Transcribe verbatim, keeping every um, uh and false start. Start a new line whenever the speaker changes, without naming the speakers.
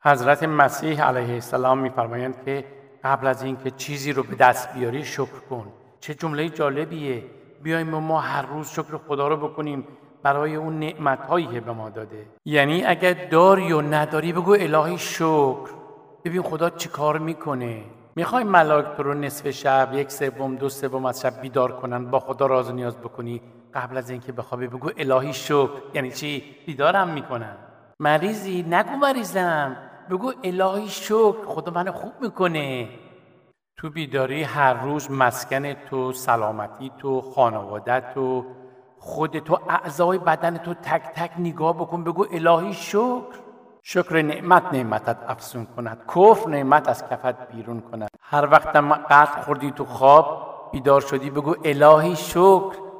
حضرت مسیح علیه السلام می‌فرمایند که قبل از اینکه چیزی رو به دست بیاری شکر کن. چه جمله جالبیه. بیایم ما هر روز شکر خدا رو بکنیم برای اون نعمت‌هایی که به ما داده. یعنی اگر داری و نداری بگو الهی شکر. ببین خدا چی کار میکنه. میخوای ملائکه تو رو نصف شب، یک سوم، دو سوم از شب بیدار کنن، با خدا راز و نیاز بکنی، قبل از اینکه بخوابی بگو الهی شکر. یعنی چی؟ بیدارم میکنن. مریضی نگو مریضم، بگو الهی شکر، خدا منو خوب میکنه. تو بیداری هر روز مسکن تو، سلامتی تو، خانواده تو، خود تو، اعضای بدن تو تک تک نگاه بکن، بگو الهی شکر. شکر نعمت نعمتت افزون کند، کفر نعمت از کفت بیرون کند. هر وقت قطع خوردی تو خواب بیدار شدی بگو الهی شکر.